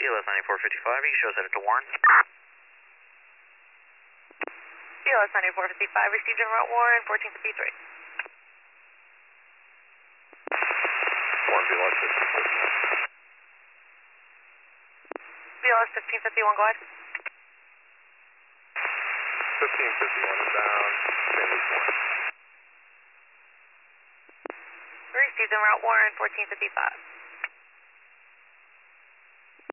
BLS 9455, you shows headed to Warren. BLS 9455, received en route Warren, 1453. Warren, BLS 1551. BLS 1551, go ahead. 1551 inbound, St. Louis Warren. Received en route Warren, 1455.